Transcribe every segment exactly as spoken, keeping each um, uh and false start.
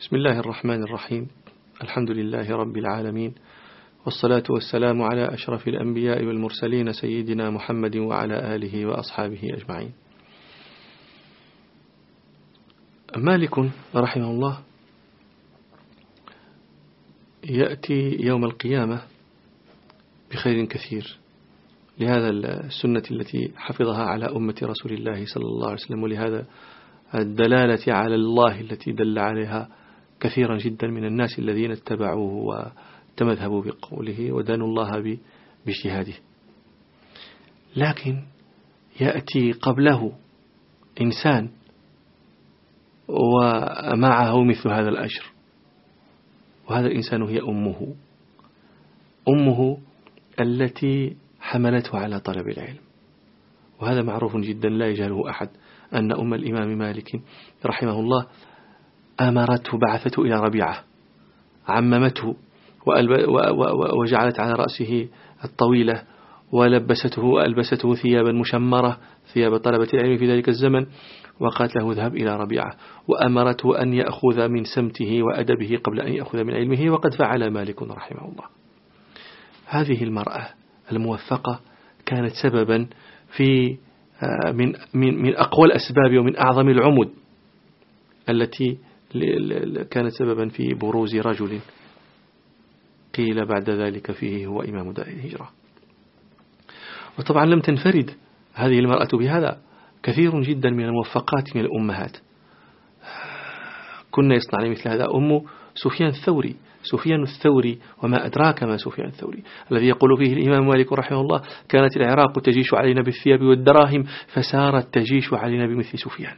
بسم الله الرحمن الرحيم. الحمد لله رب العالمين، والصلاة والسلام على أشرف الأنبياء والمرسلين سيدنا محمد وعلى آله وأصحابه أجمعين. مالك رحمه الله يأتي يوم القيامة بخير كثير لهذا السنة التي حفظها على أمة رسول الله صلى الله عليه وسلم، ولهذا الدلالة على الله التي دل عليها كثيرا جدا من الناس الذين اتبعوه وتمذهبوا بقوله ودانوا الله باجتهاده. لكن يأتي قبله إنسان ومعه مثل هذا الأجر، وهذا الإنسان هي أمه أمه التي حملته على طلب العلم. وهذا معروف جدا لا يجهله أحد، أن أم الإمام مالك رحمه الله أمرته بعثته إلى ربيعة، عممته وجعلت على رأسه الطويلة ولبسته وألبسته ثيابا مشمرة، ثياب طلبة العلم في ذلك الزمن، وقالت له اذهب إلى ربيعة، وأمرته أن يأخذ من سمته وأدبه قبل أن يأخذ من علمه، وقد فعل مالك رحمه الله. هذه المرأة الموفقة كانت سببا في من من من أقوى الأسباب ومن أعظم العمد التي كانت سببا في بروز رجل قيل بعد ذلك فيه هو إمام دار الهجرة. وطبعا لم تنفرد هذه المرأة بهذا، كثير جدا من الموفقات من الأمهات كنا يصنعن مثل هذا. أم سفيان الثوري سفيان الثوري وما أدراك ما سفيان الثوري، الذي يقول فيه الإمام مالك رحمه الله كانت العراق تجيش علينا بالثياب والدراهم فسارت تجيش علينا بمثل سفيان.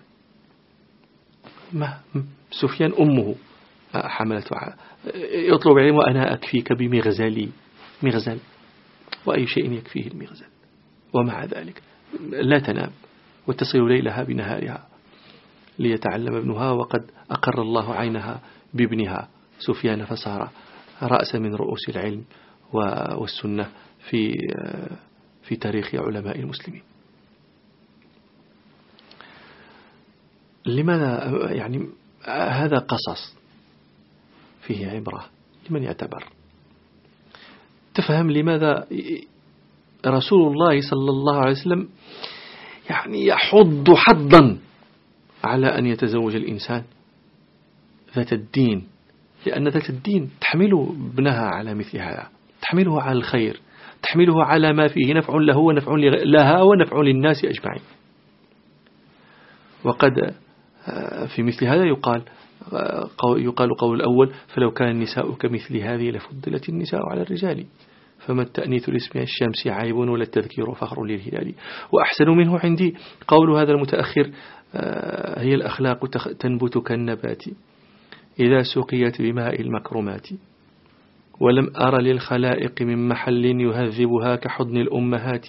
ما سفيان أمه حملته يطلب علم وأنا أكفيك بمغزلي، مغزل، وأي شيء يكفيه المغزل، ومع ذلك لا تنام وتصل ليلها بنهارها ليتعلم ابنها، وقد أقر الله عينها بابنها سفيان فصار رأس من رؤوس العلم والسنة في في تاريخ علماء المسلمين. لماذا يعني هذا قصص فيه عبرة لمن يعتبر؟ تفهم لماذا رسول الله صلى الله عليه وسلم يعني يحض حضا على أن يتزوج الإنسان ذات الدين، لأن ذات الدين تحمل ابنها على مثل هذا، تحمله على الخير، تحمله على ما فيه نفع له ونفع لها ونفع للناس أجمعين. وقد في مثل هذا يقال يقال قول الأول فلو كان النساء كمثل هذه لفضلت النساء على الرجال، فما التأنيث لاسم الشمس عيب ولا التذكير فخر للهلال. وأحسن منه عندي قول هذا المتأخر هي الأخلاق تنبت كالنبات إذا سقيت بماء المكرمات، ولم أر للخلائق من محل يهذبها كحضن الأمهات،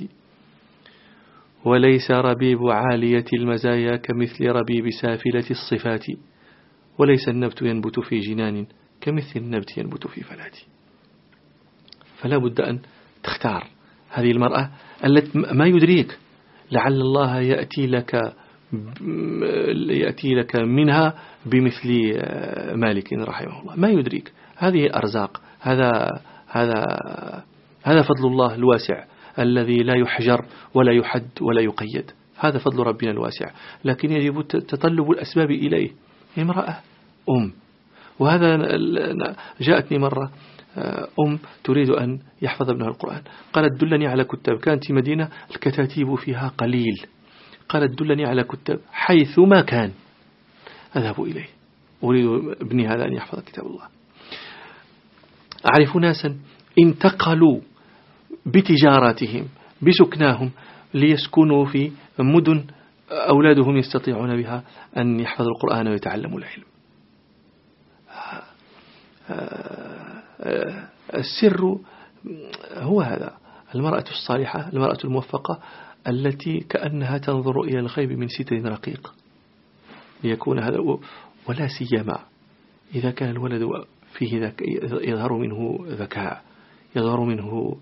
وليس ربيب عالية المزايا كمثل ربيب سافلة الصفات، وليس النبت ينبت في جنان كمثل النبت ينبت في فلات. فلا بد أن تختار هذه المرأة التي ما يدريك لعل الله يأتي لك يأتي لك منها بمثل مالك رحمه الله، ما يدريك. هذه أرزاق، هذا هذا هذا فضل الله الواسع الذي لا يحجر ولا يحد ولا يقيد، هذا فضل ربنا الواسع، لكن يجب تطلب الأسباب إليه. امرأة أم، وهذا جاءتني مرة أم تريد أن يحفظ ابنها القرآن، قالت دلني على كتاب، كانت مدينة الكتاتيب فيها قليل، قالت دلني على كتاب حيث ما كان أذهب إليه، أريد ابني هذا أن يحفظ كتاب الله. أعرف ناسا انتقلوا بتجاراتهم بسكناهم ليسكنوا في مدن أولادهم يستطيعون بها أن يحفظوا القرآن ويتعلموا العلم. السر هو هذا، المرأة الصالحة، المرأة الموفقة التي كأنها تنظر إلى الغيب من ستر رقيق ليكون هذا، ولا سيما إذا كان الولد فيه ذك يظهر منه ذكاء، يظهر منه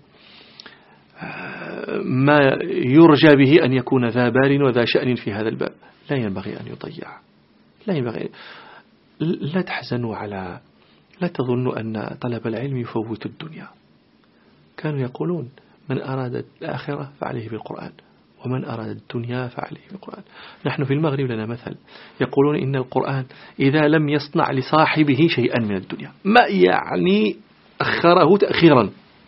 ما يرجى به أن يكون ذا بال وذا شأن في هذا الباب، لا ينبغي أن يضيع، لا ينبغي لا تحزنوا على لا تظنوا أن طلب العلم يفوت الدنيا. كانوا يقولون من أراد الآخرة فعليه بالقرآن، ومن أراد الدنيا فعليه بالقرآن. نحن في المغرب لنا مثل يقولون إن القرآن إذا لم يصنع لصاحبه شيئا من الدنيا، ما يعني أخره تأخيرا،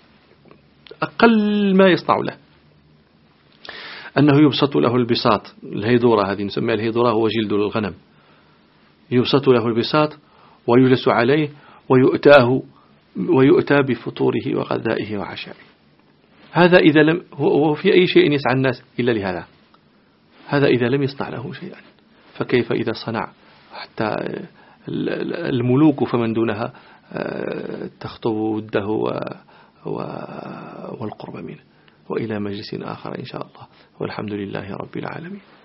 أقل ما يصنع له أنه يبسط له البساط، الهيدورة هذه نسميها الهيدورة، هو جلد الغنم، يبسط له البساط ويجلس عليه ويؤتاه ويؤتى بفطوره وغذائه وعشائه. هذا إذا لم هو في أي شيء يسعى الناس إلا لهذا، هذا إذا لم يصنع له شيئا، فكيف إذا صنع؟ حتى الملوك فمن دونها تخطب وده والقرب منه. وإلى مجلس آخر إن شاء الله، والحمد لله رب العالمين.